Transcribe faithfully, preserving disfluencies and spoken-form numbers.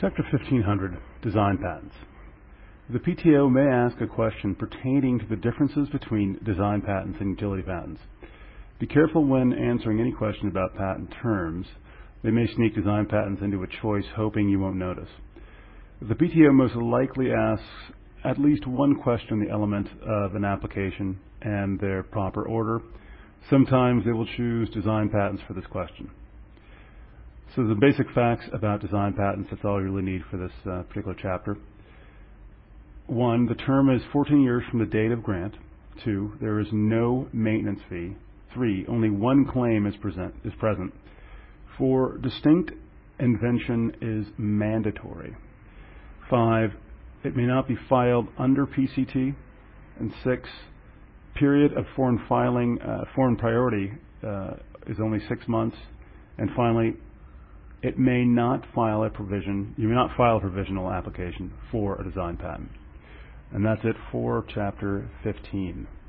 Chapter fifteen hundred, Design Patents. The P T O may ask a question pertaining to the differences between design patents and utility patents. Be careful when answering any question about patent terms. They may sneak design patents into a choice, hoping you won't notice. The P T O most likely asks at least one question on the element of an application and their proper order. Sometimes they will choose design patents for this question. So the basic facts about design patents, that's all you really need for this uh, particular chapter. One, the term is fourteen years from the date of grant. Two, there is no maintenance fee. Three, only one claim is present is present. Four, distinct invention is mandatory. Five, it may not be filed under P C T. And six, period of foreign filing, uh, foreign priority uh, is only six months. And finally, it may not file a provision, you may not file a provisional application for a design patent. And that's it for chapter fifteen.